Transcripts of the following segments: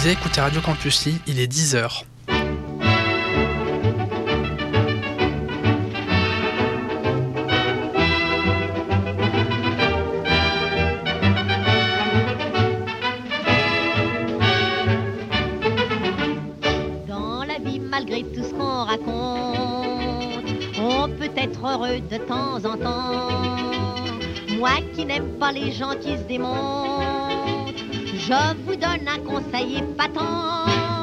disais, écoutez Radio Campus Lille, il est 10h. Dans la vie, malgré tout ce qu'on raconte, on peut être heureux de temps en temps. Moi qui n'aime pas les gens qui se démontent, je vous donne un conseil épatant.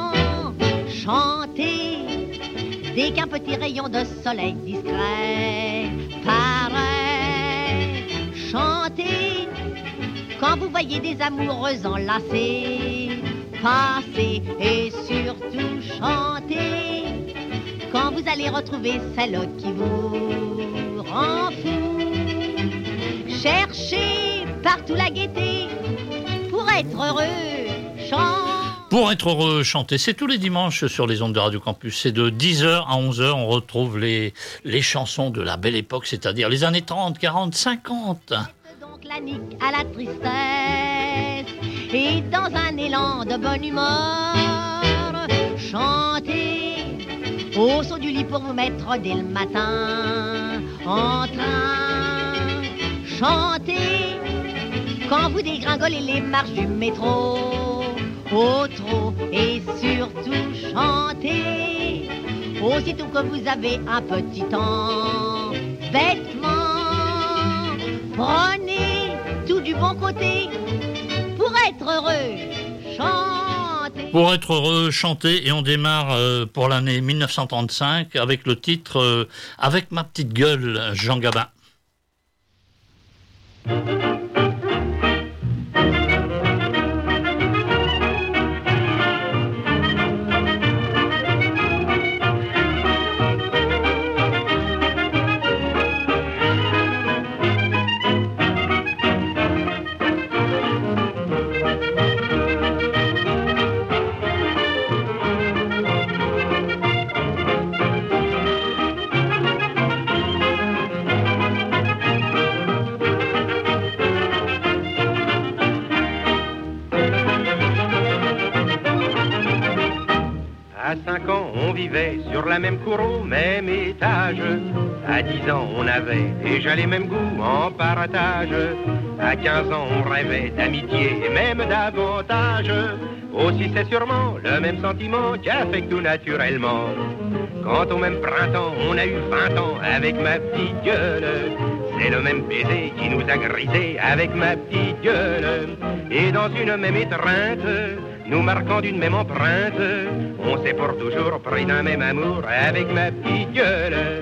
Chantez dès qu'un petit rayon de soleil discret paraît. Chantez quand vous voyez des amoureux enlacés passer. Et surtout chantez quand vous allez retrouver celle qui vous rend fou. Cherchez partout la gaieté pour être heureux. Pour être heureux, chanter, c'est tous les dimanches sur les ondes de Radio Campus. C'est de 10h à 11h, on retrouve les chansons de la belle époque, c'est-à-dire les années 30, 40, 50. Donc la nique à la tristesse et dans un élan de bonne humeur, chantez au saut du lit pour vous mettre dès le matin en train. Chantez quand vous dégringolez les marches du métro au trot. Et surtout chantez aussitôt que vous avez un petit temps bêtement. Prenez tout du bon côté pour être heureux. Chantez. Pour être heureux, chanter, et on démarre pour l'année 1935 avec le titre Avec ma petite gueule, Jean Gabin. À 5 ans, on vivait sur la même cour au même étage. À 10 ans, on avait déjà les mêmes goûts en partage. À 15 ans, on rêvait d'amitié et même davantage. Aussi, c'est sûrement le même sentiment qui a fait que tout naturellement. Quand au même printemps, on a eu 20 ans avec ma petite gueule. C'est le même baiser qui nous a grisé avec ma petite gueule. Et dans une même étreinte, nous marquant d'une même empreinte, on s'est pour toujours pris d'un même amour avec ma petite gueule.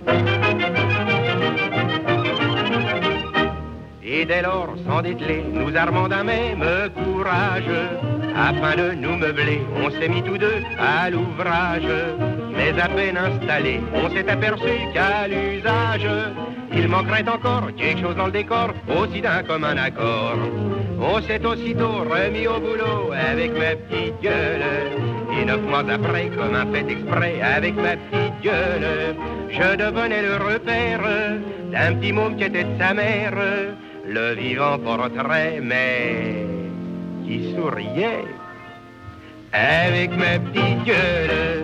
Et dès lors, sans dételer, nous armons d'un même courage. Afin de nous meubler, on s'est mis tous deux à l'ouvrage. Mais à peine installé, on s'est aperçu qu'à l'usage, il manquerait encore quelque chose dans le décor, aussi d'un commun accord. On s'est aussitôt remis au boulot avec ma petite gueule. Et 9 mois après, comme un fait exprès avec ma petite gueule, je devenais le repère d'un petit môme qui était de sa mère, le vivant portrait, mais qui souriait avec ma petite gueule.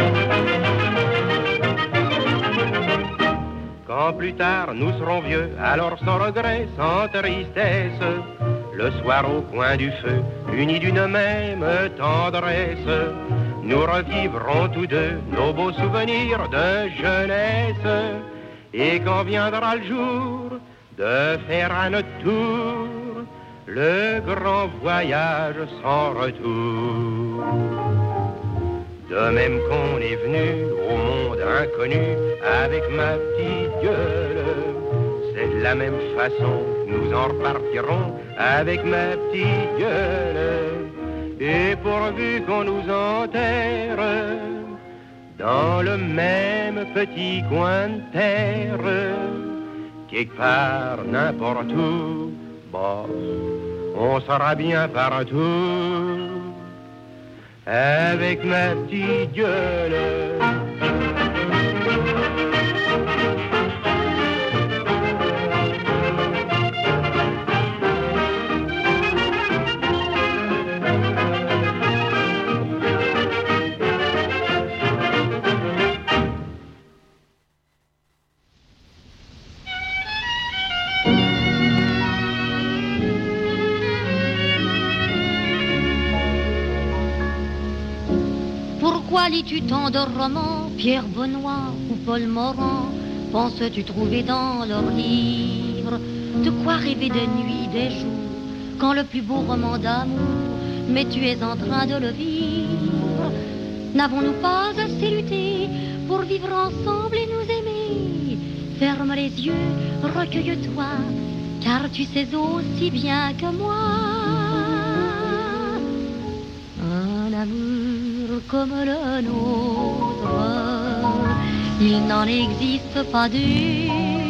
Quand plus tard nous serons vieux, alors sans regret, sans tristesse, le soir au coin du feu, unis d'une même tendresse, nous revivrons tous deux nos beaux souvenirs de jeunesse. Et quand viendra le jour de faire à notre tour le grand voyage sans retour, de même qu'on est venu au monde inconnu avec ma petite gueule, c'est de la même façon que nous en repartirons avec ma petite gueule. Et pourvu qu'on nous enterre dans le même petit coin de terre, quelque part, n'importe où, bon, on sera bien partout avec ma petite gueule. Pourquoi lis-tu tant de romans, Pierre Benoît ou Paul Morand? Penses-tu trouver dans leurs livres de quoi rêver des nuits, des jours, quand le plus beau roman d'amour, mais tu es en train de le vivre? N'avons-nous pas assez lutté pour vivre ensemble et nous aimer? Ferme les yeux, recueille-toi, car tu sais aussi bien que moi. Un amour comme le nôtre, il n'en existe pas deux.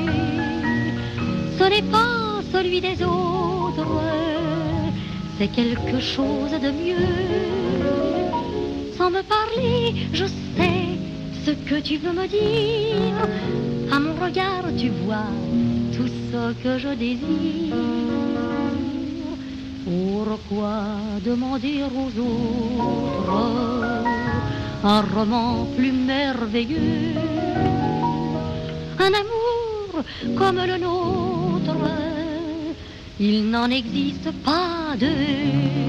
Ce n'est pas celui des autres, c'est quelque chose de mieux. Sans me parler, je sais ce que tu veux me dire. À mon regard, tu vois tout ce que je désire. Pourquoi demander aux autres un roman plus merveilleux? Un amour comme le nôtre, il n'en existe pas deux.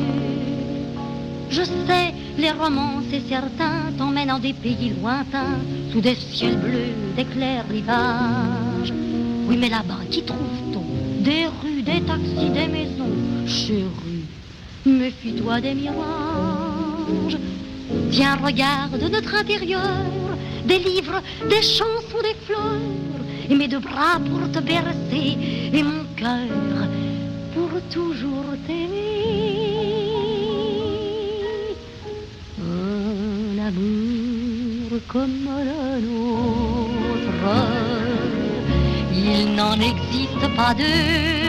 Je sais, les romans, c'est certain, t'emmènent en des pays lointains, sous des ciels bleus, des clairs rivages. Oui, mais là-bas, qui trouve-t-on? Des rues, des taxis, des maisons. Chérie, méfie-toi des mirages. Tiens, regarde notre intérieur, des livres, des chansons, des fleurs, et mes deux bras pour te bercer, et mon cœur pour toujours t'aimer. Un amour comme le nôtre, il n'en existe pas deux.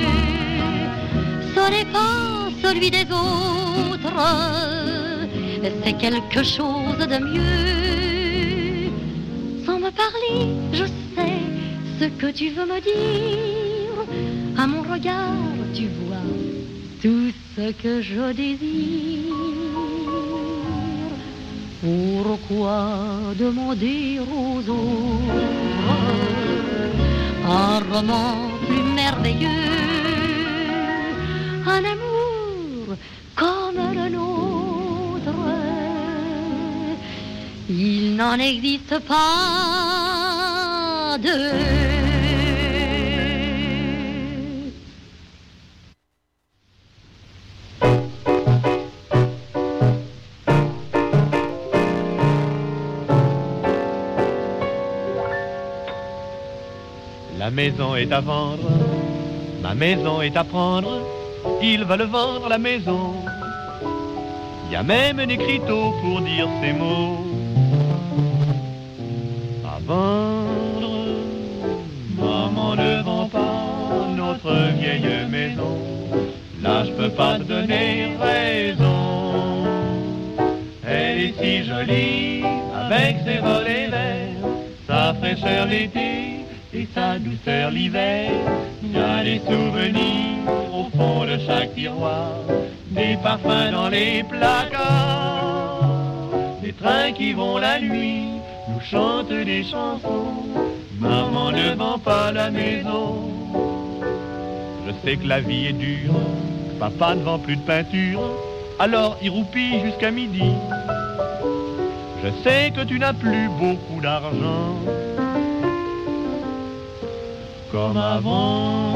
Ce n'est pas celui des autres, c'est quelque chose de mieux. Sans me parler, je sais ce que tu veux me dire. À mon regard, tu vois tout ce que je désire. Pourquoi demander aux autres un roman plus merveilleux? Un amour comme le nôtre, il n'en existe pas deux. La maison est à vendre, ma maison est à prendre, ils veulent vendre la maison. Il y a même un écriteau pour dire ces mots. À vendre, maman ne vend pas notre vieille maison. Là je peux pas te donner raison. Elle est si jolie, avec ses volets verts, sa fraîcheur l'été et sa douceur l'hiver. Il y a des souvenirs au fond de chaque tiroir, des parfums dans les placards, des trains qui vont la nuit, nous chantent des chansons. Maman ne vend pas la maison. Je sais que la vie est dure, que papa ne vend plus de peinture, alors il roupille jusqu'à midi. Je sais que tu n'as plus beaucoup d'argent, comme avant.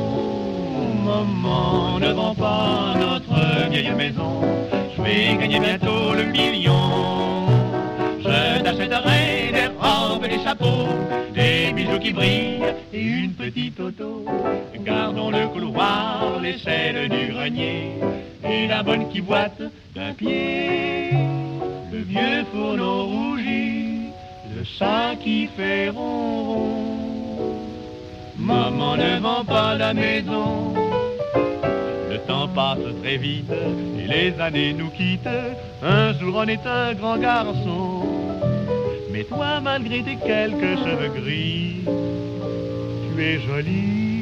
Maman ne vend pas notre vieille maison. Je vais gagner bientôt le million. Je t'achèterai des robes, des chapeaux, des bijoux qui brillent et une petite auto. Gardons le couloir, l'échelle du grenier et la bonne qui boite d'un pied. Le vieux fourneau rougi, le chat qui fait ronron. Maman ne vend pas la maison. Le temps passe très vite et les années nous quittent. Un jour on est un grand garçon, mais toi malgré tes quelques cheveux gris, tu es jolie.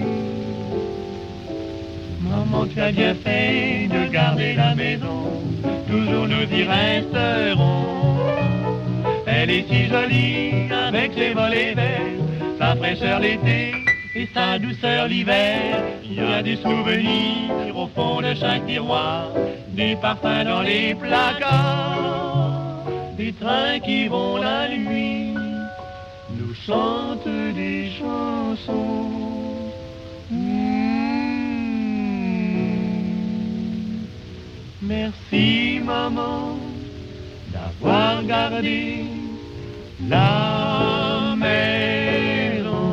Maman, tu as bien fait de garder la maison, toujours nous y resterons. Elle est si jolie avec ses volets verts, sa fraîcheur l'été et sa douceur l'hiver. Il y a des souvenirs au fond de chaque tiroir, des parfums dans les placards, des Ces trains qui vont la nuit nous chantent des chansons. Merci maman d'avoir gardé la maison.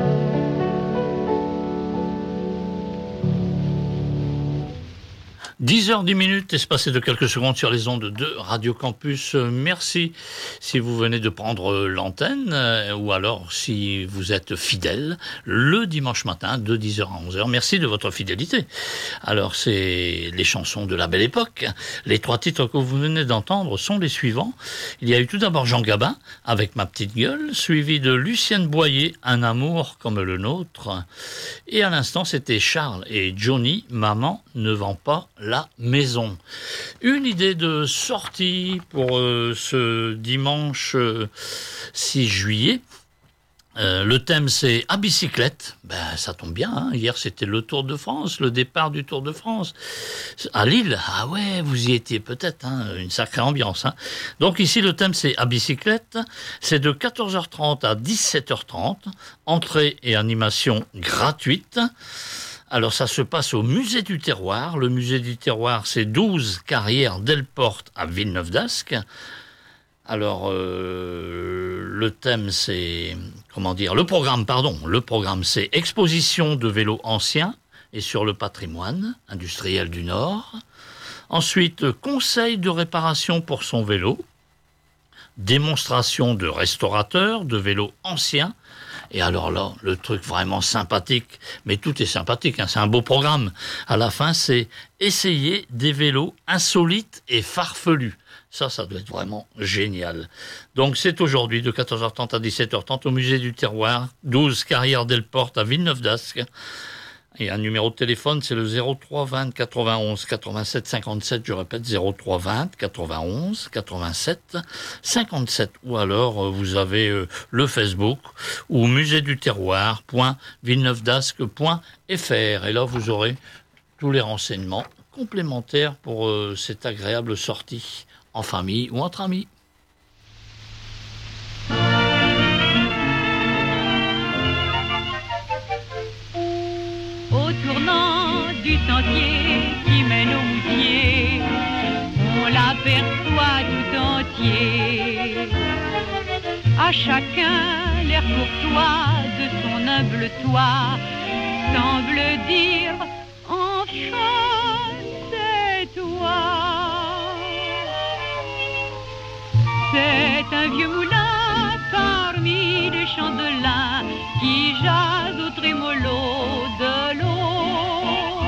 10h10, espacé de quelques secondes sur les ondes de Radio Campus. Merci si vous venez de prendre l'antenne ou alors si vous êtes fidèle le dimanche matin de 10h à 11h. Merci de votre fidélité. Alors, c'est les chansons de la belle époque. Les 3 titres que vous venez d'entendre sont les suivants. Il y a eu tout d'abord Jean Gabin avec Ma petite gueule, suivi de Lucienne Boyer, Un amour comme le nôtre. Et à l'instant, c'était Charles et Johnny, Maman ne vend pas la maison. Une idée de sortie pour ce dimanche 6 juillet. Le thème c'est à bicyclette. Ça tombe bien, hein. Hier c'était le Tour de France, le départ du Tour de France à Lille. Ah ouais, vous y étiez peut-être, hein. Une sacrée ambiance, hein. Donc ici le thème c'est à bicyclette. C'est de 14h30 à 17h30. Entrée et animation gratuite. Alors ça se passe au musée du terroir. Le musée du terroir, c'est 12 carrières Delporte à Villeneuve-d'Ascq. Alors le thème c'est le programme c'est exposition de vélos anciens et sur le patrimoine industriel du Nord. Ensuite, conseil de réparation pour son vélo, démonstration de restaurateurs de vélos anciens. Et alors là, le truc vraiment sympathique, mais tout est sympathique, hein, c'est un beau programme. À la fin, c'est essayer des vélos insolites et farfelus. Ça doit être vraiment génial. Donc c'est aujourd'hui de 14h30 à 17h30 au musée du terroir, 12 carrières Delporte à Villeneuve-d'Ascq. Et un numéro de téléphone, c'est le 03 20 91 87 57. Je répète, 03 20 91 87 57. Ou alors, vous avez le Facebook ou muséduterroir.villeneuvedascq.fr. Et là, vous aurez tous les renseignements complémentaires pour cette agréable sortie en famille ou entre amis. Au tournant du sentier qui mène au moutier, on l'aperçoit tout entier. À chacun l'air courtois de son humble toit semble dire enfin c'est toi. C'est un vieux moulin parmi les champs de lin qui jase au trémolo de l'eau.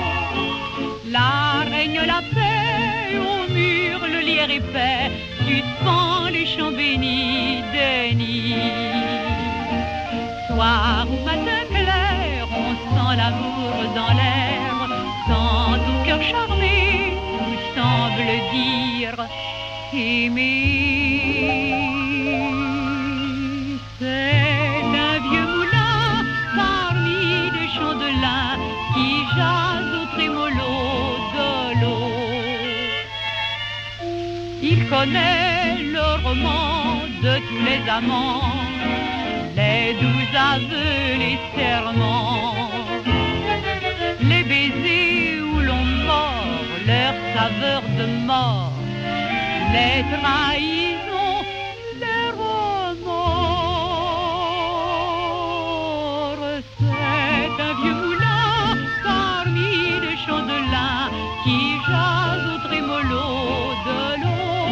Là règne la paix, au mur le lierre épais suspend les champs bénis des nids. Soir ou matin clair, on sent l'amour dans l'air, quand au cœur charmé tout semble dire aimer. C'est un vieux moulin parmi les champs de lin qui jase au trémolo de l'eau. Il connaît le roman de tous les amants, les doux aveux, les serments, les baisers où l'on mord leur saveur de mort, les trahisons, les remords. C'est un vieux moulin parmi les champs de lin qui jase au trémolo de l'eau.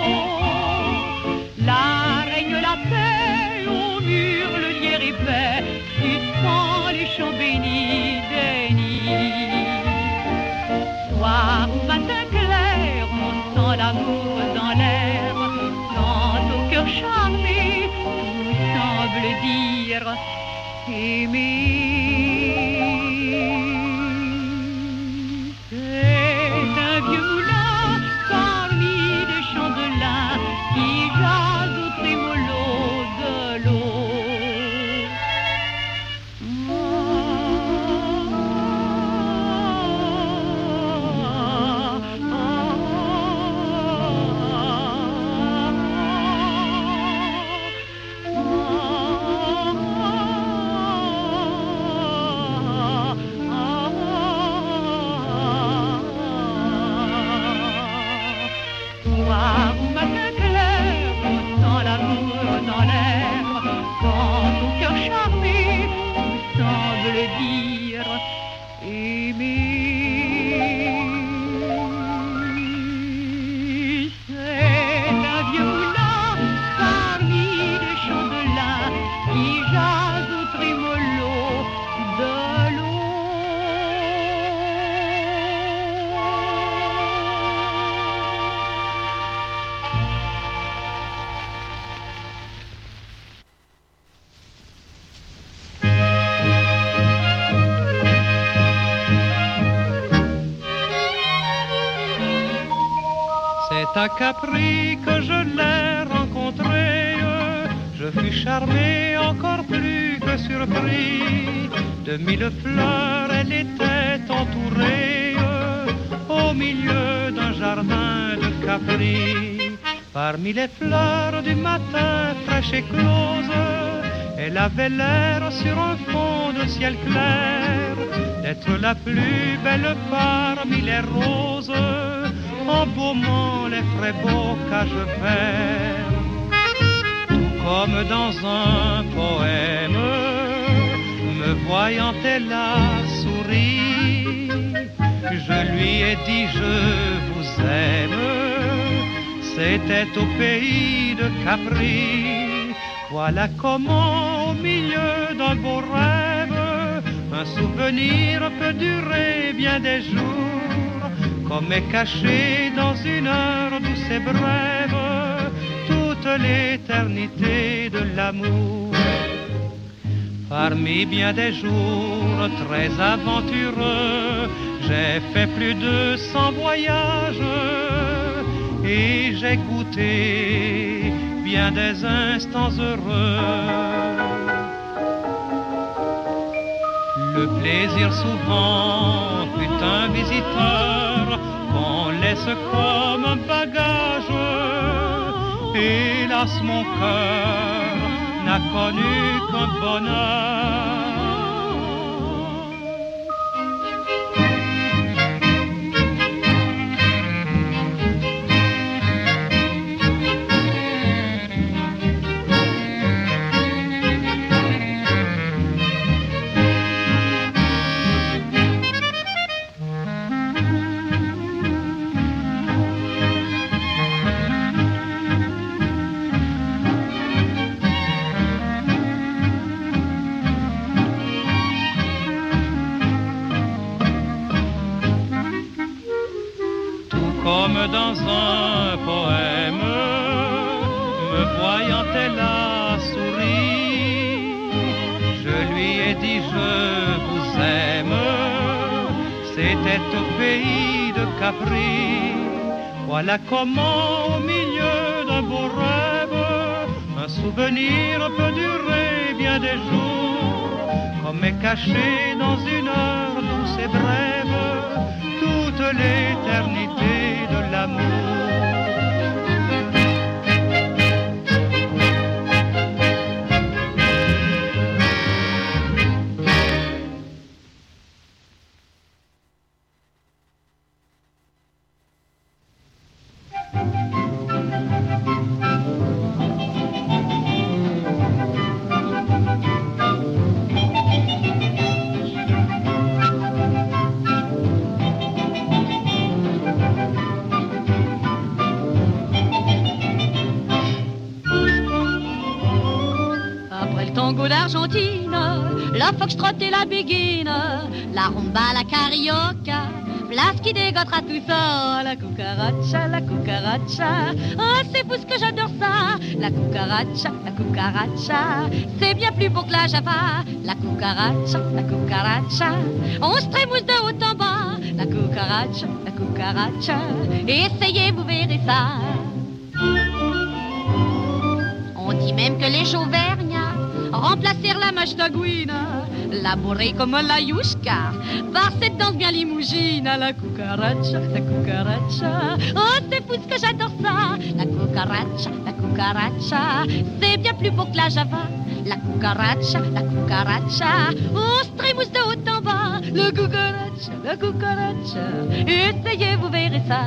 Là règne la paix, au mur le lierre épais suspend les champs bénis des nids. Soir ou matin clair, on sent l'amour dans l'air, quand au cœur charmé tout semble dire aimer. C'est un vieux moulin parmi les champs de lin qui jase au trémolo de l'eau. C'est à Capri que je l'ai rencontrée. Je fus charmé encore plus que surpris. De 1000 fleurs, elle était entourée au milieu d'un jardin de Capri. Parmi les fleurs du matin fraîches et closes, elle avait l'air sur un fond de ciel clair d'être la plus belle parmi les roses, embaumant les frais bocages verts. Tout comme dans un poème, me voyant elle a souri. Je lui ai dit je vous aime. C'était au pays de Capri. Voilà comment au milieu d'un beau rêve, un souvenir peut durer bien des jours, comme est caché dans une heure douce et brève toute l'éternité de l'amour. Parmi bien des jours très aventureux, j'ai fait plus de 100 voyages et j'ai goûté bien des instants heureux. Le plaisir souvent fut un visiteur qu'on laisse comme un bagage. Hélas, mon cœur n'a connu qu'un bonheur. Dans un poème, me voyant elle a souri. Je lui ai dit je vous aime. C'était au pays de Capri. Voilà comment au milieu d'un beau rêve, un souvenir peut durer bien des jours, comme est caché dans une heure douce et brève toute l'éternité de l'amour. D'Argentine, la foxtrot et la béguine, la rumba, la carioca, place qui dégotera tout ça, la cucaracha, la cucaracha. Oh, c'est fou ce que j'adore ça, la cucaracha, c'est bien plus beau que la java, la cucaracha, on se trémousse de haut en bas, la cucaracha, essayez, vous verrez ça. On dit même que les chauvergnats remplacer la mastagouina, labourée comme la yushka, par cette danse bien limousine, la cucaracha. Oh, c'est fou ce que j'adore ça, la cucaracha, c'est bien plus beau que la java, la cucaracha, on se trémousse de haut en bas, la cucaracha, essayez, vous verrez ça.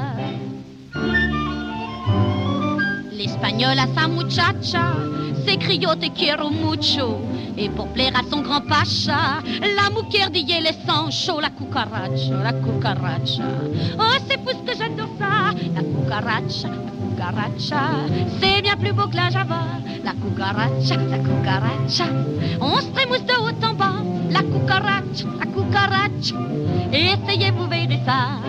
L'espagnol a sa muchacha, c'est criot te quiero mucho. Et pour plaire à son grand pacha, la mujer dit les sang chaud, la cucaracha. Oh, c'est fou ce que j'adore ça, la cucaracha. C'est bien plus beau que la java, la cucaracha. On se trémousse de haut en bas, la cucaracha. Et essayez, vous verrez ça.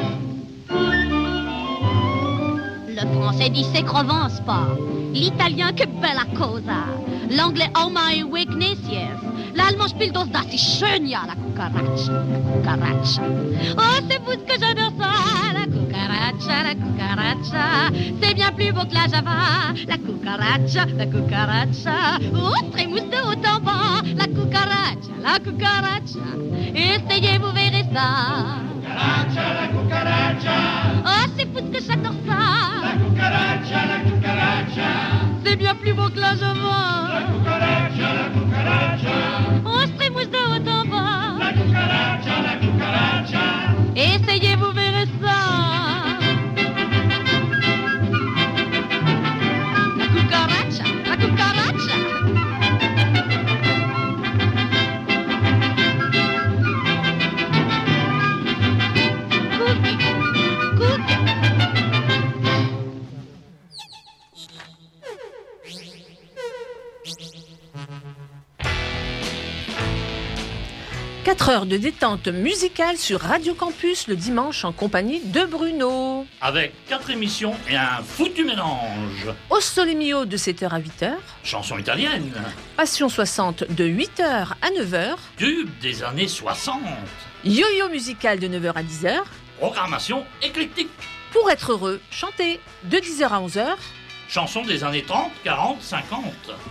Le français dit c'est Provence pas. L'italien que bella cosa. L'anglais oh my weakness, yes. L'allemand spielt das ist schön, ja, la cucaracha. Oh, c'est vous ce que j'adore ça, la cucaracha. cucaracha, c'est bien plus beau que la java. La cucaracha, oh, trémousse de haut en bas. La cucaracha, essayez, vous verrez ça. La cucaracha, Oh, c'est fou ce que j'adore ça. la cucaracha, C'est bien plus beau que la java. la cucaracha, Oh, je trémousse de haut en bas. la cucaracha. Essayez, vous verrez ça. La cucaracha. Cookie. 4 heures de détente musicale sur Radio Campus le dimanche en compagnie de Bruno. Avec 4 émissions et un foutu mélange. Au Sole Mio de 7h à 8h. Chanson italienne, Passion 60 de 8h à 9h. tube des années 60. Yo-yo musical de 9h à 10h. Programmation éclectique. Pour être heureux, chanter de 10h à 11h. Chansons des années 30, 40, 50.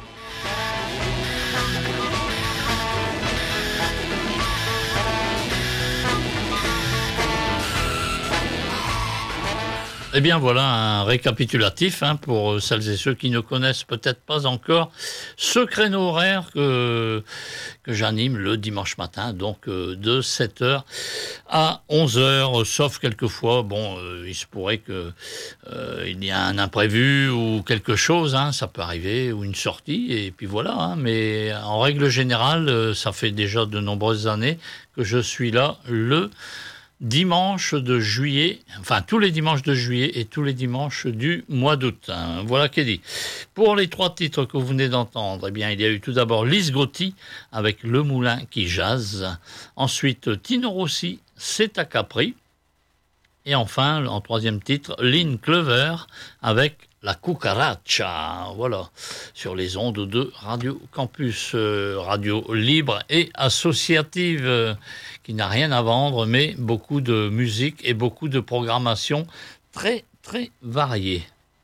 Eh bien voilà un récapitulatif pour celles et ceux qui ne connaissent peut-être pas encore ce créneau horaire que j'anime le dimanche matin, donc de 7h à 11h, sauf quelquefois, il se pourrait que il y a un imprévu ou quelque chose, ça peut arriver, ou une sortie, et puis voilà, mais en règle générale, ça fait déjà de nombreuses années que je suis là le dimanche de juillet, enfin tous les dimanches de juillet et tous les dimanches du mois d'août. Voilà qui est dit. Pour les 3 titres que vous venez d'entendre, eh bien, il y a eu tout d'abord Lise Gotti avec Le Moulin qui jase. Ensuite, Tino Rossi, C'est à Capri. Et enfin, en 3e titre, Lynn Clover avec La Cucaracha. Voilà, sur les ondes de Radio Campus, radio libre et associative, qui n'a rien à vendre, mais beaucoup de musique et beaucoup de programmation très, très variée.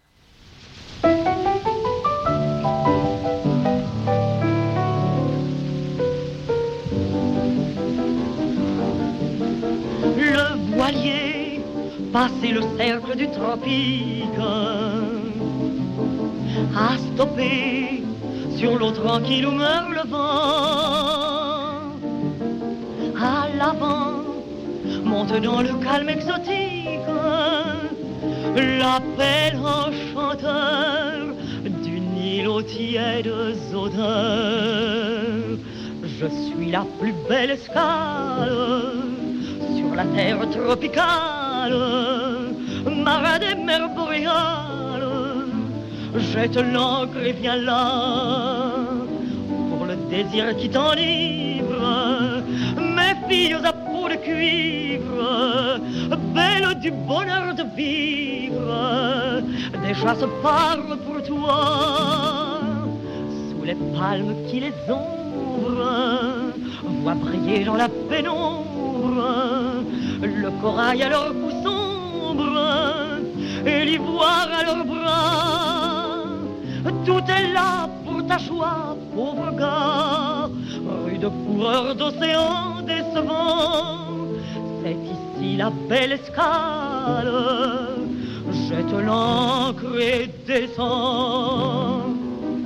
Le voilier, passé le cercle du tropique, a stoppé sur l'eau tranquille où meurt le vent. À l'avant, monte dans le calme exotique l'appel enchanteur d'une île aux tièdes odeurs. Je suis la plus belle escale sur la terre tropicale, marin des mers boréales. Jette l'ancre et viens là pour le désir qui t'enivre. Mes filles à peau de cuivre, belles du bonheur de vivre, déjà se parlent pour toi. Sous les palmes qui les ombrent, vois briller dans la pénombre le corail à leur cou sombre et l'ivoire à leurs bras. Tout est là pour ta joie, pauvre gars, rude coureur d'océan décevant. C'est ici la belle escale, jette l'ancre et descend.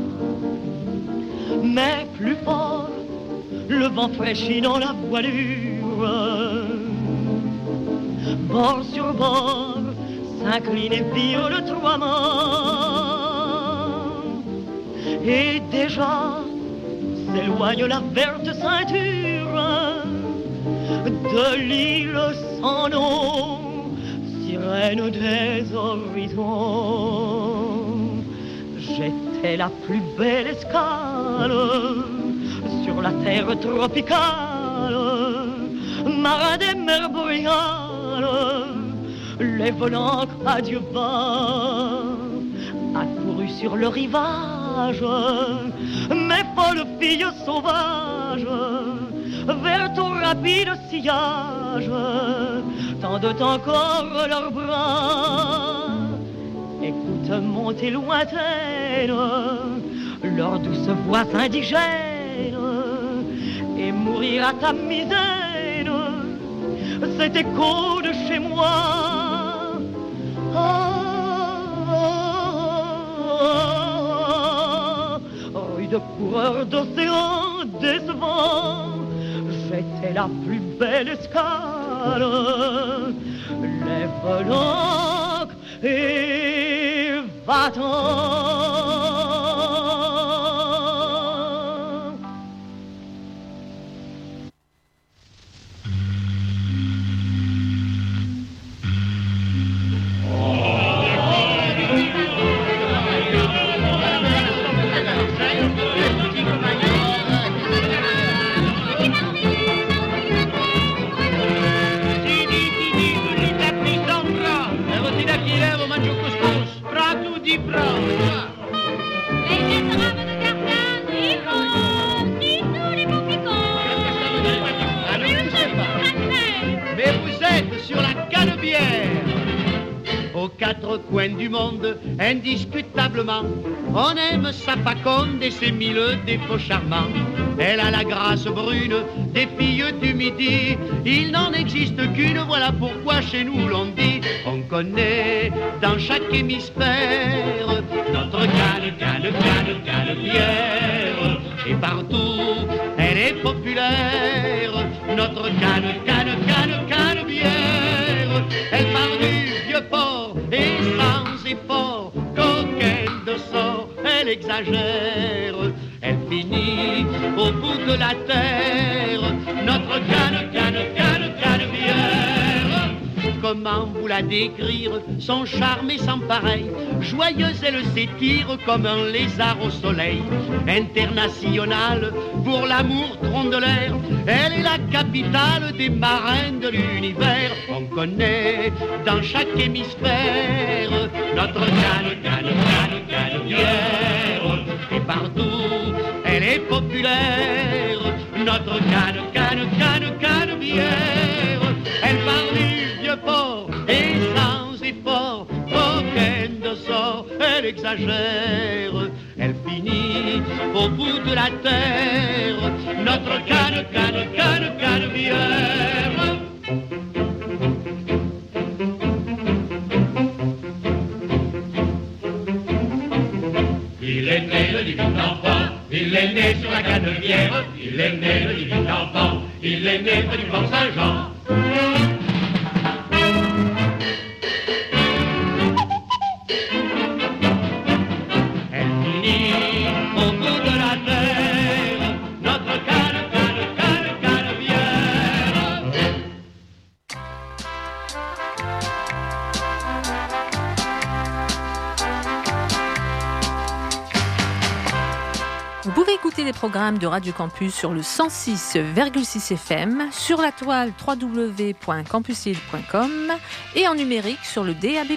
Mais plus fort, le vent fraîchit dans la voilure. Bord sur bord, s'incline et vire le 3 mâts. Et déjà s'éloigne la verte ceinture de l'île sans nom, sirène des horizons. J'étais la plus belle escale sur la terre tropicale, marin des mers boréales. Lève l'ancre à Dieu bas, accouru sur le rivage, mes folles filles sauvages vers ton rapide sillage, tendent encore leurs bras. Écoute monter lointaine leur douce voix indigène et mourir à ta misaine, cet écho de chez moi. De coureurs d'océan décevants, j'étais la plus belle escale. Lève l'ancre et va-t'en. Quatre coins du monde, indiscutablement, on aime sa faconde et ses mille défauts charmants. Elle a la grâce brune des filles du Midi, il n'en existe qu'une, voilà pourquoi chez nous l'on dit. On connaît dans chaque hémisphère notre Canebière, et partout elle est populaire, notre Canebière. Elle part du vieux port et sans effort, coquine de sort, elle exagère. Elle finit au bout de la terre, notre Canebière. Comment vous la décrire, son charme est sans pareil. Joyeuse, elle s'étire comme un lézard au soleil. Internationale, pour l'amour tronc de l'air, elle est la capitale des marins de l'univers. On connaît dans chaque hémisphère notre Canebière. Et partout, elle est populaire, notre Canebière. Elle part du vieux port et sans effort, coquine de sort, elle exagère. Elle finit au bout de la terre, notre Canebière. Il est né le divin enfant, il est né sur la Canebière. Il est né le divin enfant, il est né près du port Saint-Jean. Elle finit au bout de la terre, notre Canebière. Vous pouvez écouter les programmes de Radio Campus sur le 106,6 FM, sur la toile www.campusil.com et en numérique sur le DAB+.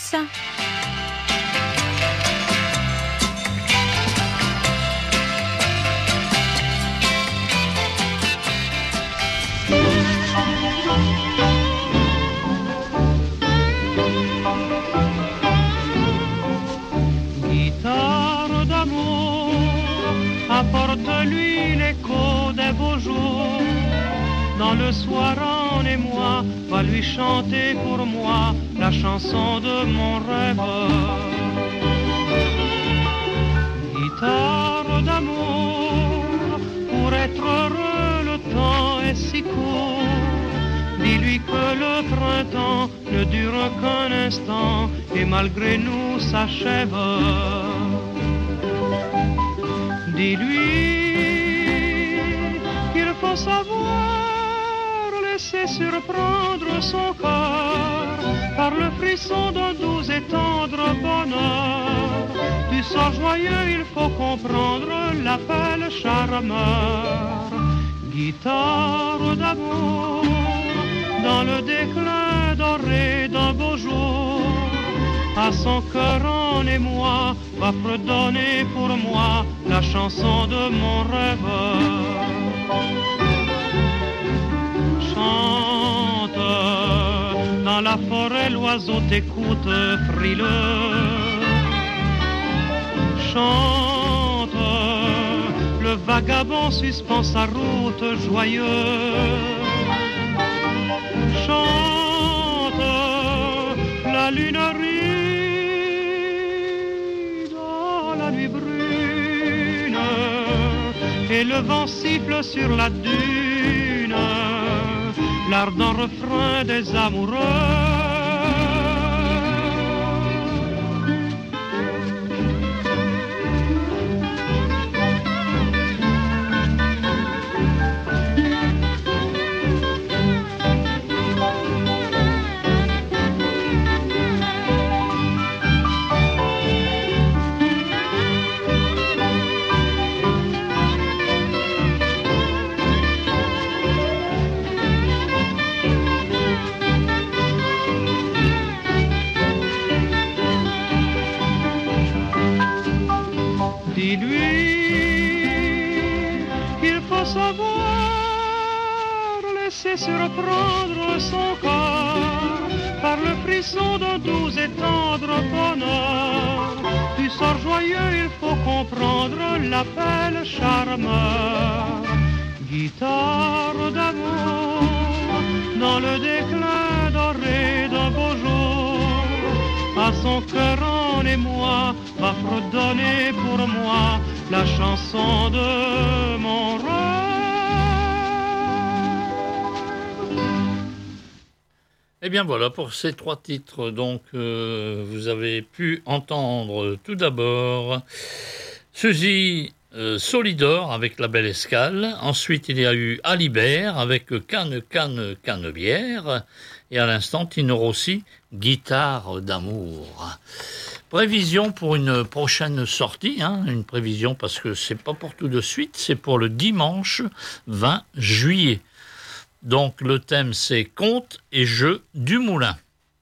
Guitare d'amour, apporte-lui l'écho des beaux jours. Dans le soir, en émoi, va lui chanter pour moi la chanson de mon rêve. Guitare d'amour, pour être heureux, le temps est si court. Dis-lui que le printemps ne dure qu'un instant et malgré nous s'achève. Dis-lui qu'il faut savoir laisser surprendre son corps par le frisson d'un doux et tendre bonheur. Du sort joyeux, il faut comprendre l'appel charmeur. Guitare d'amour, dans le déclin doré d'un beau jour, à son cœur en émoi, va fredonner pour moi la chanson de mon rêve. Chante, dans la forêt l'oiseau t'écoute frileux. Chante, le vagabond suspend sa route joyeux. Chante, la lune rit dans la nuit brune et le vent siffle sur la dune l'ardent refrain des amoureux. Surprendre son corps par le frisson d'un doux et tendre bonheur. Du sort joyeux, il faut comprendre l'appel charmeur. Guitare d'amour dans le déclin doré d'un beau jour. À son cœur en émoi va fredonner pour moi la chanson de mon rêve. Eh bien voilà, pour ces 3 titres, donc vous avez pu entendre tout d'abord Suzy Solidor avec La Belle Escale. Ensuite, il y a eu Alibert avec Canne, Canne, Cannebière. Et à l'instant, Tino Rossi, Guitare d'amour. Prévision pour une prochaine sortie, une prévision parce que c'est pas pour tout de suite, c'est pour le dimanche 20 juillet. Donc le thème c'est contes et jeux du moulin.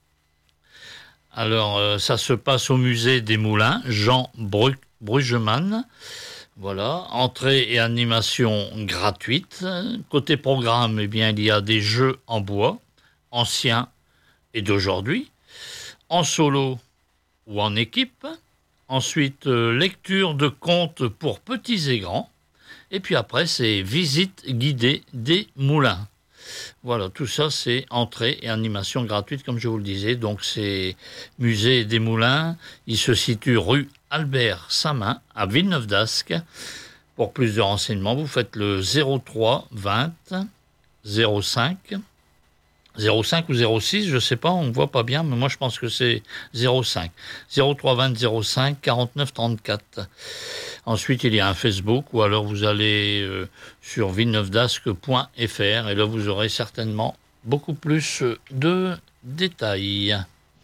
Alors ça se passe au musée des Moulins, Jean Brugemann. Voilà, entrée et animation gratuite. Côté programme, eh bien, il y a des jeux en bois, anciens et d'aujourd'hui, en solo ou en équipe. Ensuite, lecture de contes pour petits et grands. Et puis après, c'est visite guidée des moulins. Voilà, tout ça, c'est entrée et animation gratuite, comme je vous le disais. Donc, c'est musée des Moulins. Il se situe rue Albert Samin, à Villeneuve d'Ascq. Pour plus de renseignements, vous faites le 03 20 05 05 ou 06, je ne sais pas, on ne voit pas bien, mais moi je pense que c'est 05. 03 20 05 49 34. Ensuite, il y a un Facebook, ou alors vous allez sur villeneuvedascq.fr, et là vous aurez certainement beaucoup plus de détails.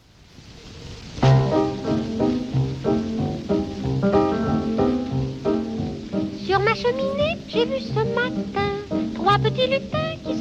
Sur ma cheminée, j'ai vu ce matin 3 petits lutins qui se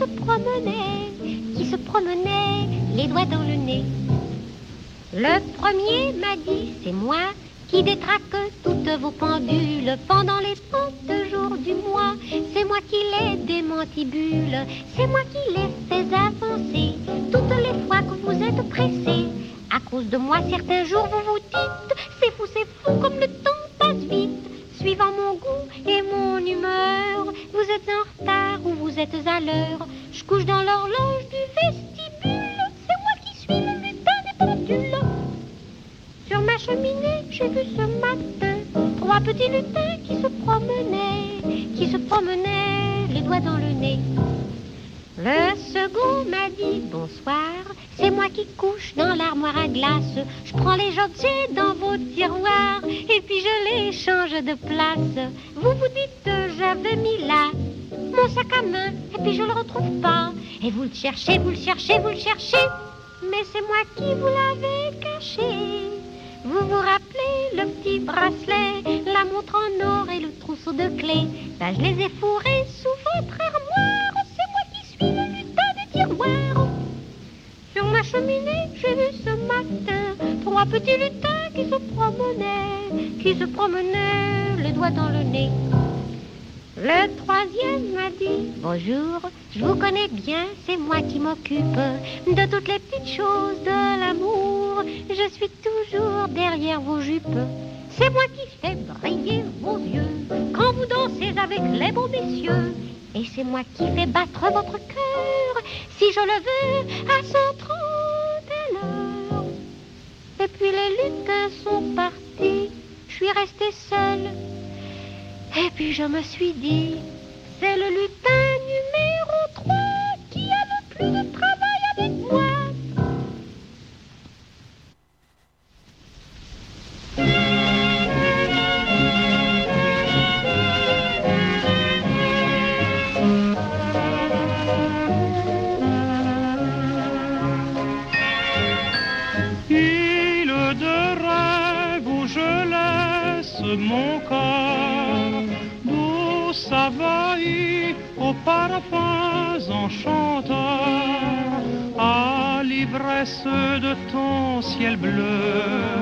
promenaient les doigts dans le nez. Le premier m'a dit, c'est moi qui détraque toutes vos pendules pendant les 30 jours du mois. C'est moi qui les démantibule, c'est moi qui les fais avancer toutes les fois que vous êtes pressés. À cause de moi, certains jours vous vous dites, c'est fou, comme le temps passe vite. Suivant mon goût et mon humeur, vous êtes en retard ou vous êtes à l'heure. Je couche dans l'horloge du vestibule, c'est moi qui suis le lutin des pendules. Sur ma cheminée, j'ai vu ce matin 3 petits lutins qui se promenaient les doigts dans le nez. Le second m'a dit bonsoir, c'est moi qui couche dans l'armoire à glace. Je prends les objets dans vos tiroirs et puis je les change de place. Vous vous dites j'avais mis là mon sac à main et puis je le retrouve pas. Et vous le cherchez, mais c'est moi qui vous l'avais caché. Vous vous rappelez le petit bracelet, la montre en or et le trousseau de clés. Ben je les ai fourrés sous votre armoire, c'est moi qui suis le lutin des tiroirs. Sur ma cheminée, j'ai vu ce matin 3 petits lutins qui se promenaient les doigts dans le nez. Le troisième m'a dit bonjour, je vous connais bien, c'est moi qui m'occupe de toutes les petites choses de l'amour. Je suis toujours derrière vos jupes, c'est moi qui fais briller vos yeux quand vous dansez avec les beaux messieurs. Et c'est moi qui fais battre votre cœur si je le veux à 130 à l'heure. Et puis les lutins sont partis, je suis restée seule. Et puis je me suis dit, c'est le lutin numéro 3 qui a le plus de travail avec moi. Île de rêve où je laisse mon corps, d'où s'envahit aux parfums enchanteurs, à l'ivresse de ton ciel bleu.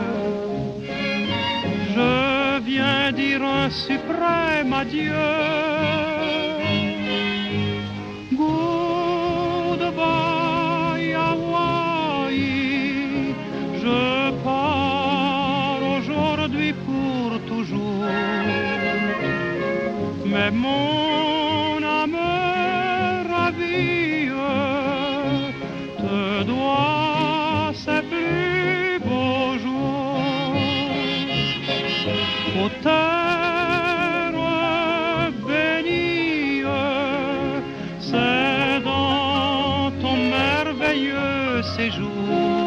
Je viens dire un suprême adieu. Goodbye Hawaii, je pars aujourd'hui pour toujours. Mais mon âme ravie te doit ses plus beaux jours. Ô terre bénie, c'est dans ton merveilleux séjour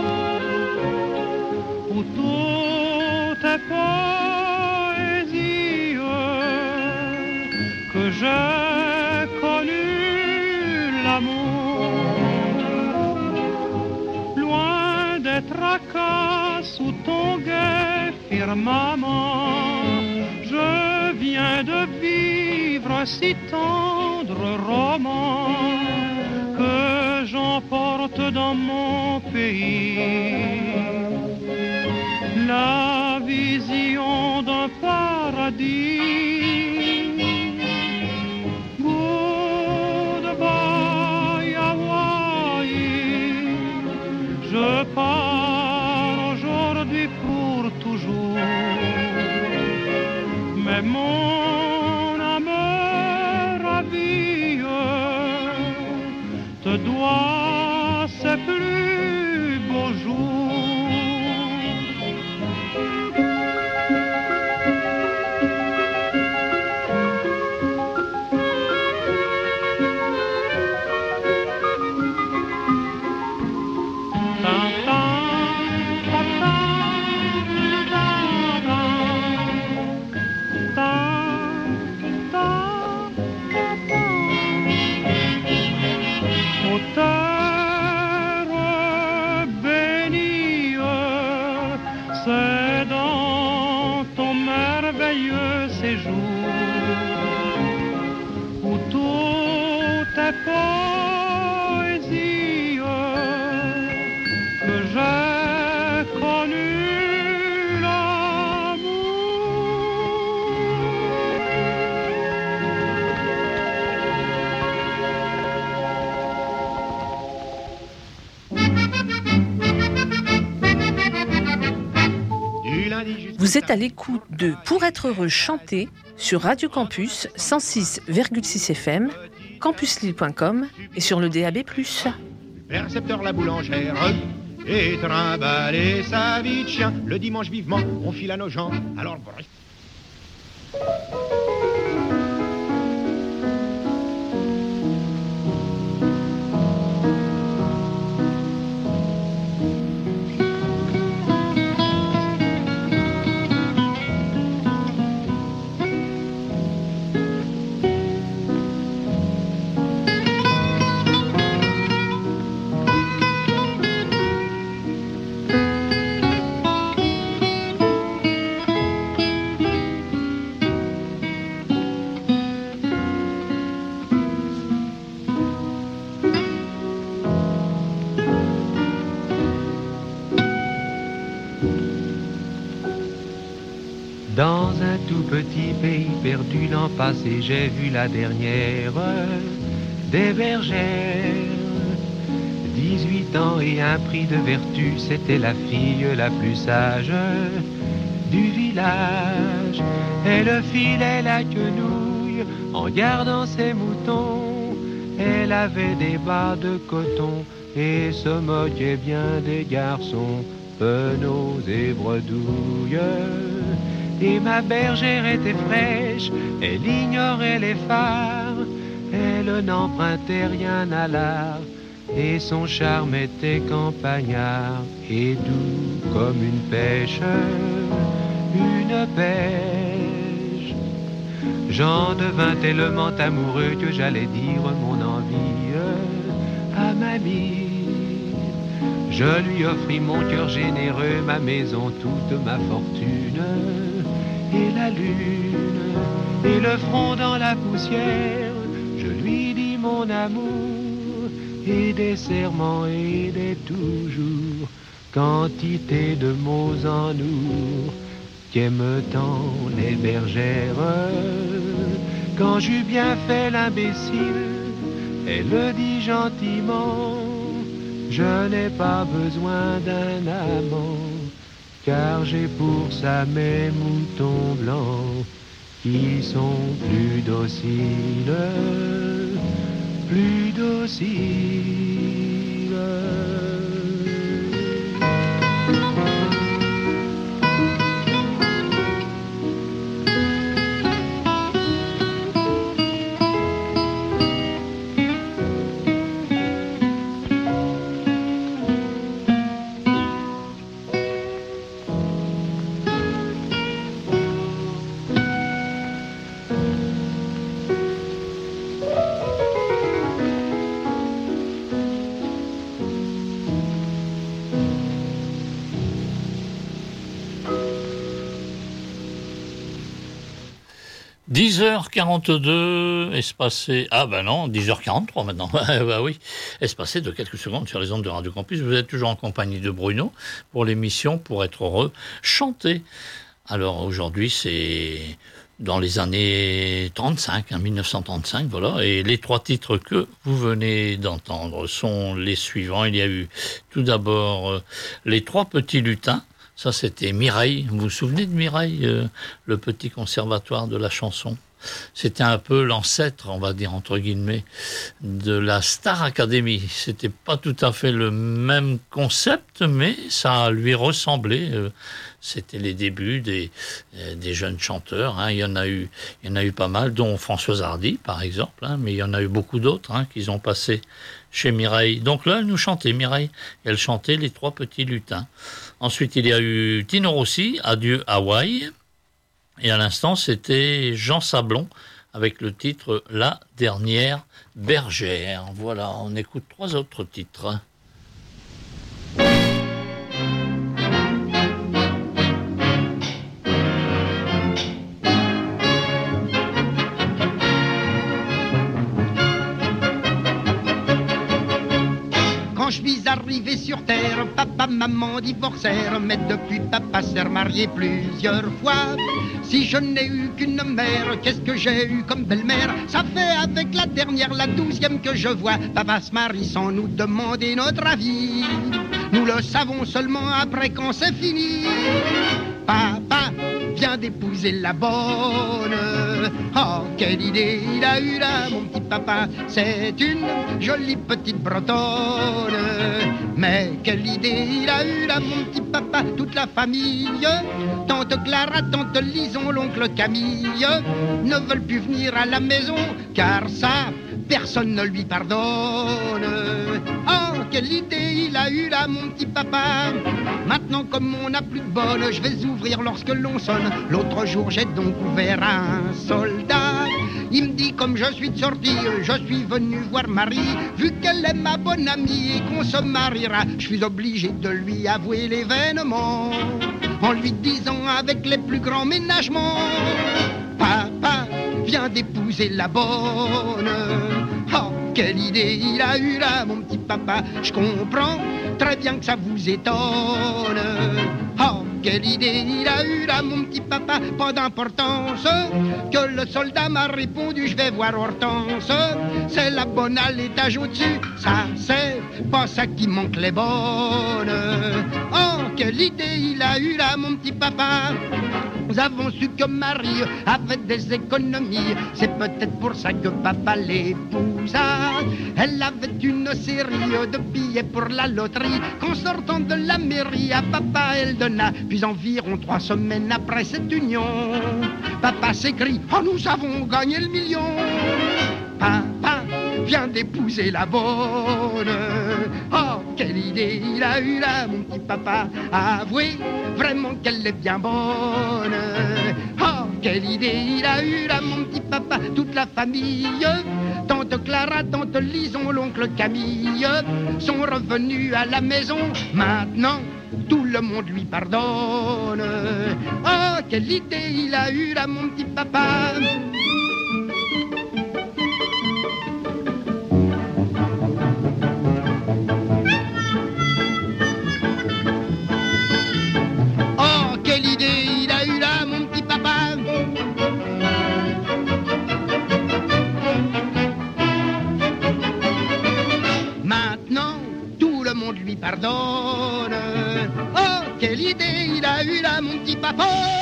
où tout est poésie que j'ai connu l'amour. Loin des tracas sous ton gai firmament, je viens de vivre un si tendre roman que j'emporte dans mon pays la vision d'un paradis. Goodbye Hawaii, je pars aujourd'hui pour toujours. Mais mon âme ravie te doit ses plus beaux jours. Poésie que j'ai connu Vous êtes à l'écoute de Pour être heureux chanter sur Radio Campus 106,6 FM, campuslille.com et sur le DAB+. Percepteur la boulangère et trimballer sa vie de chien. Le dimanche vivement, on file à nos gens. Alors bref. Dans un tout petit pays perdu l'an passé, j'ai vu la dernière des bergères. 18 ans et un prix de vertu, c'était la fille la plus sage du village. Elle filait la quenouille en gardant ses moutons. Elle avait des bas de coton et se moquait bien des garçons, penauds et bredouilles. Et ma bergère était fraîche, elle ignorait les phares, elle n'empruntait rien à l'art, et son charme était campagnard et doux comme une pêche, une pêche. J'en devins tellement amoureux que j'allais dire mon envie à mamie. Je lui offris mon cœur généreux, ma maison, toute ma fortune, et la lune, et le front dans la poussière. Je lui dis mon amour, et des serments et des toujours, quantité de mots en nous, qu'aiment tant les bergères. Quand j'eus bien fait l'imbécile, elle le dit gentiment, je n'ai pas besoin d'un amant, car j'ai pour ça mes moutons blancs qui sont plus dociles, plus dociles. « 10h42, espacé... Ah ben non, 10h43 maintenant, bah oui, espacé de quelques secondes sur les ondes de Radio Campus. Vous êtes toujours en compagnie de Bruno pour l'émission Pour être heureux, chanter. Alors aujourd'hui, c'est dans les années 35, 1935, voilà. Et les trois titres que vous venez d'entendre sont les suivants. Il y a eu tout d'abord Les Trois Petits Lutins. Ça, c'était Mireille. Vous vous souvenez de Mireille, le petit conservatoire de la chanson? C'était un peu l'ancêtre, on va dire, entre guillemets, de la Star Academy. C'était pas tout à fait le même concept, mais ça lui ressemblait. C'était les débuts des jeunes chanteurs. Hein. Il y en a eu pas mal, dont Françoise Hardy, par exemple. Hein, mais il y en a eu beaucoup d'autres qui ont passé chez Mireille. Donc là, elle nous chantait, Mireille. Elle chantait Les Trois Petits Lutins. Ensuite, il y a eu Tino Rossi, Adieu Hawaï. Et à l'instant, c'était Jean Sablon avec le titre La Dernière Bergère. Voilà, on écoute trois autres titres. Quand je suis arrivé sur terre, papa, maman divorcèrent, mais depuis papa s'est remarié plusieurs fois. Si je n'ai eu qu'une mère, qu'est-ce que j'ai eu comme belle-mère? Ça fait avec la dernière, la 12e que je vois. Papa se marie sans nous demander notre avis. Nous le savons seulement après quand c'est fini. Papa vient d'épouser la bonne. Oh, quelle idée il a eu là, mon petit papa. C'est une jolie petite bretonne. Mais quelle idée il a eu là, mon petit papa. Toute la famille, tante Clara, tante Lison, l'oncle Camille, ne veulent plus venir à la maison, car ça, personne ne lui pardonne. Oh, quelle idée il a eu là, mon petit papa. Maintenant, comme on n'a plus de bonne, je vais ouvrir lorsque l'on sonne. L'autre jour, j'ai donc ouvert à un soldat. Il me dit, comme je suis de sortie, je suis venu voir Marie. Vu qu'elle est ma bonne amie et qu'on se mariera, je suis obligé de lui avouer l'événement, en lui disant avec les plus grands ménagements: papa vient d'épouser la bonne. Oh, quelle idée il a eu là, mon petit papa. Je comprends très bien que ça vous étonne. Oh, quelle idée il a eu là, mon petit papa, pas d'importance. Que le soldat m'a répondu, je vais voir Hortense. C'est la bonne à l'étage au-dessus, ça c'est pas ça qui manque les bonnes. Oh, quelle idée il a eu là, mon petit papa. Nous avons su que Marie a fait des économies. C'est peut-être pour ça que papa l'épousa. Elle avait une série de billets pour la loterie. Qu'en sortant de la mairie à papa elle donna. Puis environ 3 semaines après cette union, papa s'écrie: oh, nous avons gagné le million. Papa vient d'épouser la bonne. Oh, quelle idée il a eu là, mon petit papa. Avouez vraiment qu'elle est bien bonne. Oh, quelle idée il a eu là, mon petit papa. Toute la famille, tante Clara, tante Lison, l'oncle Camille, sont revenus à la maison. Maintenant, tout le monde lui pardonne. Oh, quelle idée il a eu là, mon petit papa. Quelle idée il a eu là, mon petit papa. Maintenant, tout le monde lui pardonne. Oh, quelle idée il a eu là, mon petit papa.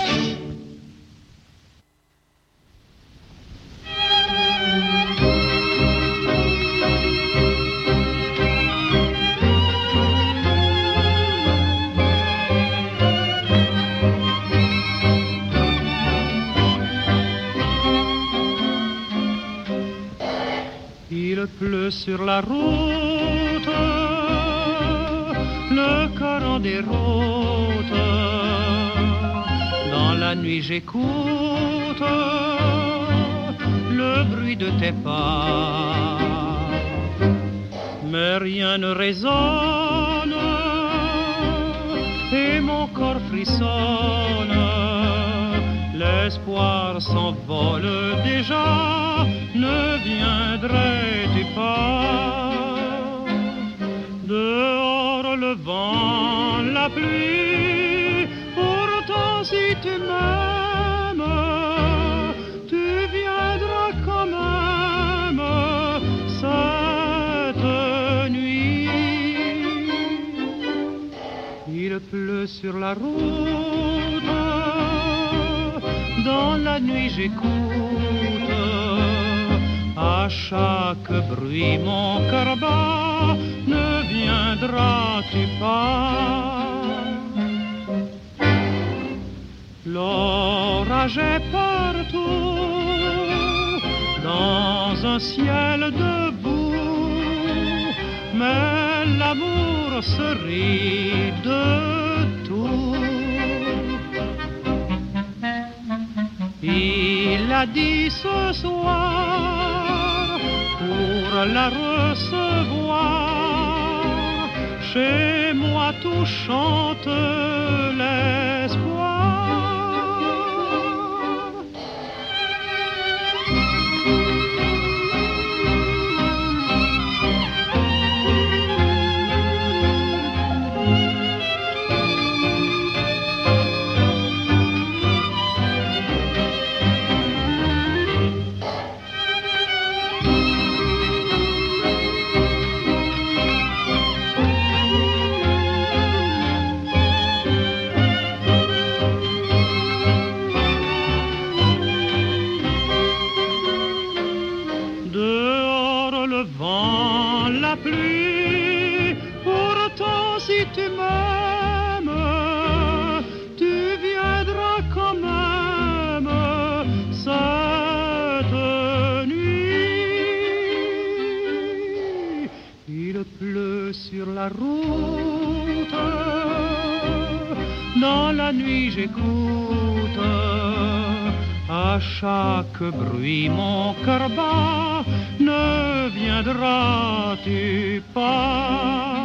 Il pleut sur la route, le cœur en déroute. Dans la nuit j'écoute le bruit de tes pas, mais rien ne résonne et mon corps frissonne. L'espoir s'envole déjà, ne viendrais-tu pas? Dehors le vent, la pluie, pourtant si tu m'aimes, tu viendras quand même cette nuit. Il pleut sur la route, dans la nuit j'écoute, à chaque bruit mon cœur bat, ne viendras-tu pas? L'orage est partout, dans un ciel debout, mais l'amour se rit de tout. Il a dit ce soir, pour la recevoir, chez moi tout chante l'espoir. Route, dans la nuit j'écoute, à chaque bruit mon cœur bat, ne viendras-tu pas?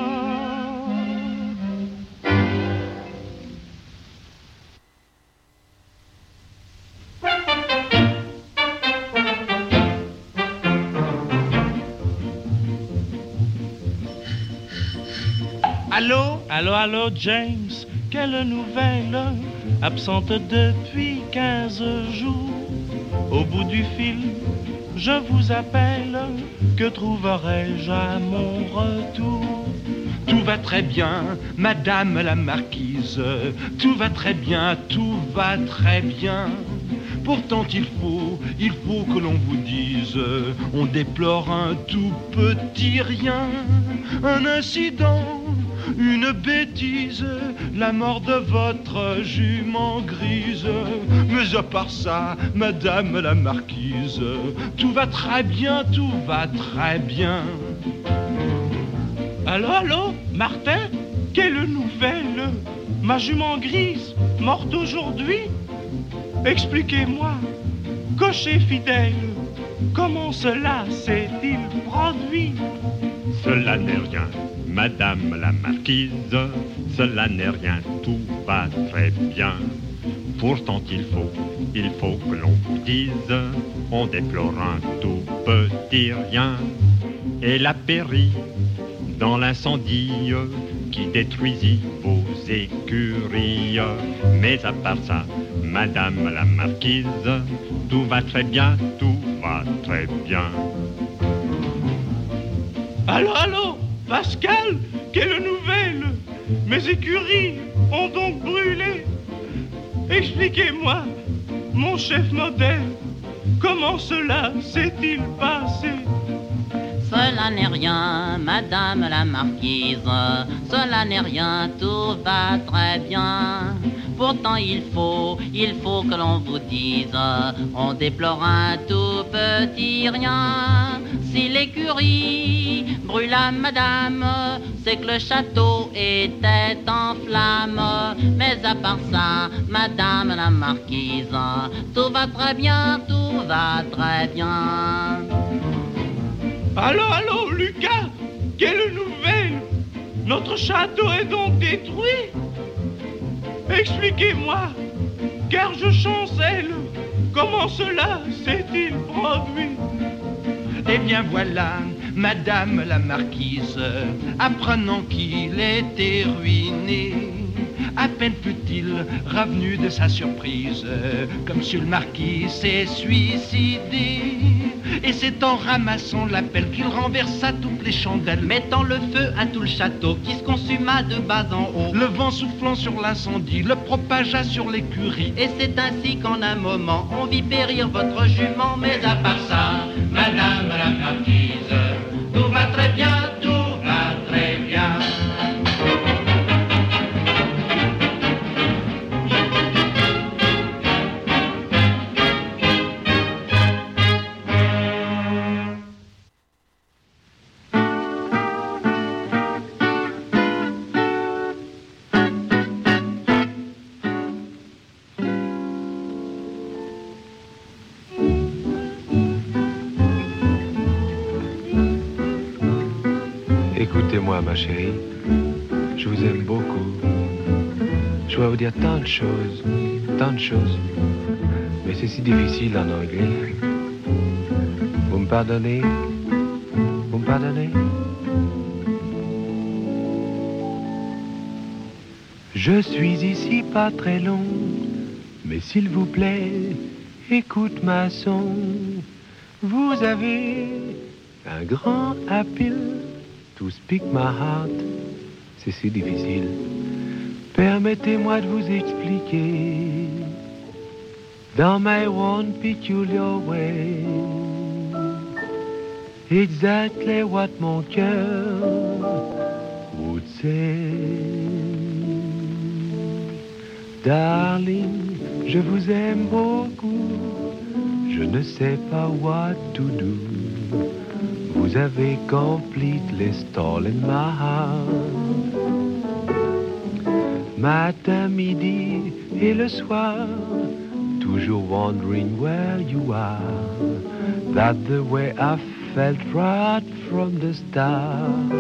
Allô, James, quelle nouvelle, absente depuis 15 jours. Au bout du fil, je vous appelle, que trouverai-je à mon retour? Tout va très bien, madame la marquise, tout va très bien, tout va très bien. Pourtant il faut que l'on vous dise, on déplore un tout petit rien, un incident, une bêtise, la mort de votre jument grise. Mais à part ça, madame la marquise, tout va très bien, tout va très bien. Allô, Martin? Quelle nouvelle? Ma jument grise, morte aujourd'hui? Expliquez-moi, cocher fidèle, comment cela s'est-il produit? Cela n'est rien, madame la marquise, cela n'est rien, tout va très bien. Pourtant il faut que l'on vous dise, on déplore un tout petit rien. Elle a péri dans l'incendie qui détruisit vos écuries. Mais à part ça, madame la marquise, tout va très bien, tout va très bien. Allô, Pascal, quelle nouvelle? Mes écuries ont donc brûlé. Expliquez-moi, mon chef modèle, comment cela s'est-il passé? Cela n'est rien, madame la marquise, cela n'est rien, tout va très bien. Pourtant il faut que l'on vous dise, on déplore un tout petit rien. Si l'écurie brûla madame, c'est que le château était en flammes. Mais à part ça, madame la marquise, tout va très bien, tout va très bien. Allô, Lucas, quelle nouvelle? Notre château est donc détruit? Expliquez-moi, car je chancelle, comment cela s'est-il produit? Eh bien voilà, madame la marquise, apprenant qu'il était ruiné, à peine fut-il revenu de sa surprise, comme monsieur le marquis s'est suicidé. Et c'est en ramassant la pelle qu'il renversa toutes les chandelles, mettant le feu à tout le château qui se consuma de bas en haut. Le vent soufflant sur l'incendie le propagea sur l'écurie. Et c'est ainsi qu'en un moment on vit périr votre jument. Mais à part ça, madame la marquise, tout va très bien, tout va très bien. Écoutez-moi, ma chérie, je vous aime beaucoup. Je dois vous dire tant de choses, mais c'est si difficile en anglais. Vous me pardonnez? Vous me pardonnez? Je suis ici pas très long, mais s'il vous plaît, écoute ma son. Vous avez un grand appeal to speak my heart, c'est si difficile. Permettez-moi de vous expliquer dans my one peculiar way exactly what mon cœur would say. Darling, je vous aime beaucoup, je ne sais pas what to do. Vous avez completely stolen my heart. Matin, midi et le soir, toujours wondering where you are. That's the way I felt right from the start.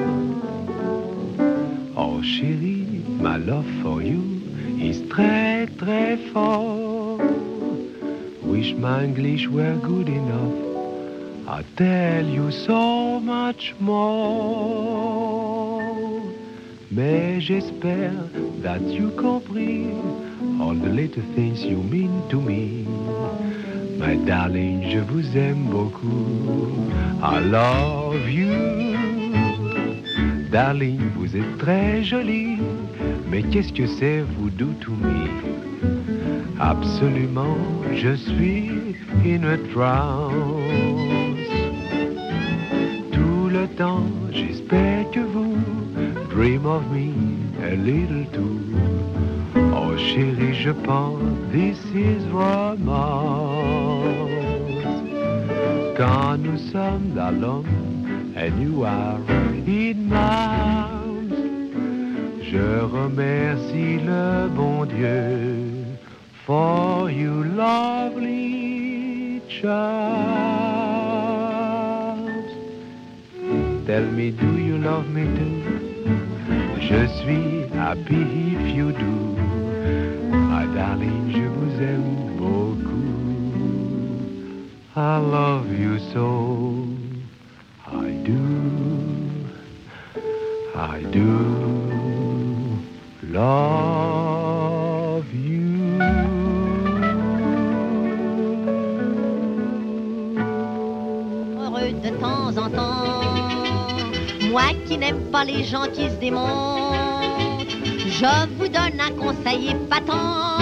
Oh chérie, my love for you is très très fort. Wish my English were good enough, I tell you so much more. mais j'espère that you compris all the little things you mean to me. My darling, je vous aime beaucoup. I love you. Darling, vous êtes très jolie, mais qu'est-ce que c'est vous do to me? Absolument, je suis in a trance. Tout le temps, j'espère que vous dream of me a little too. Oh chérie, je pense, this is romance. Quand nous sommes alone and you are in my arms, je remercie le bon Dieu for you lovely charms. Tell me, do you love me too? Je suis happy if you do. My darling, je vous aime beaucoup. I love you so. I do love you. Heureux de temps en temps, moi qui n'aime pas les gens qui se démontent, je vous donne un conseil épatant.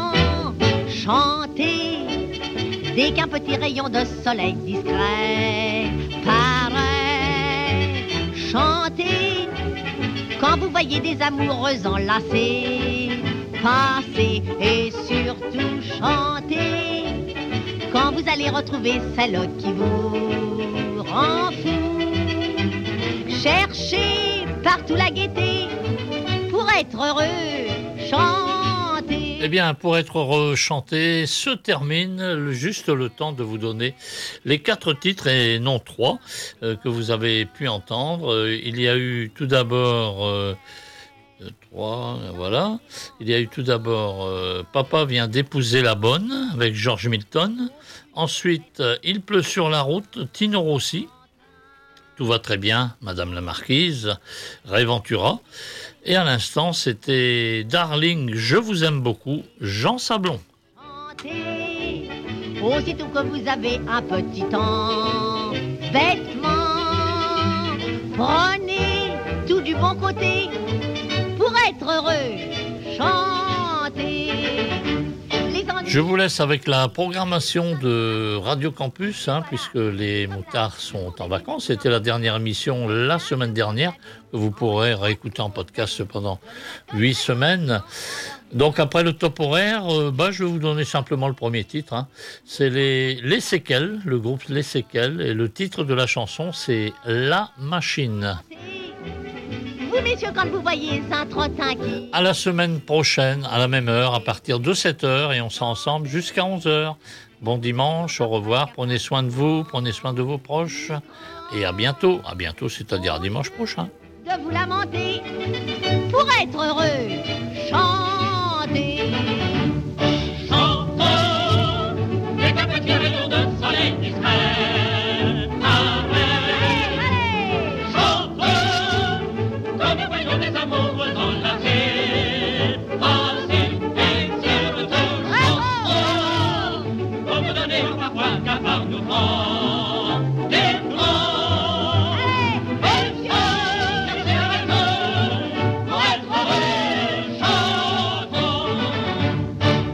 Chantez dès qu'un petit rayon de soleil discret paraît. Chantez quand vous voyez des amoureux enlacés passer. Et surtout chantez quand vous allez retrouver celle qui vous rend fou. Cherchez partout la gaieté pour être heureux, chantez. Eh bien, pour être heureux, chanter se termine juste le temps de vous donner les 4 titres, et non 3, que vous avez pu entendre. Il y a eu tout d'abord 3, voilà. Il y a eu tout d'abord Papa vient d'épouser la bonne avec George Milton. Ensuite, Il pleut sur la route, Tino Rossi. Tout va très bien, Madame la Marquise, Ray Ventura. Et à l'instant, c'était Darling, je vous aime beaucoup, Jean Sablon. Chantez, aussitôt que vous avez un petit temps, bêtement, prenez tout du bon côté pour être heureux, chantez. Je vous laisse avec la programmation de Radio Campus, puisque les moutards sont en vacances. C'était la dernière émission la semaine dernière, que vous pourrez réécouter en podcast pendant 8 semaines. Donc après le top horaire, je vais vous donner simplement le premier titre. C'est les Séquelles, le groupe Les Séquelles, et le titre de la chanson, c'est La Machine. Vous, messieurs, quand vous voyez un trottin qui... À la semaine prochaine, à la même heure, à partir de 7h, et on sera ensemble jusqu'à 11h. Bon dimanche, au revoir, prenez soin de vous, prenez soin de vos proches, et à bientôt, c'est-à-dire à dimanche prochain. De vous lamenter pour être heureux,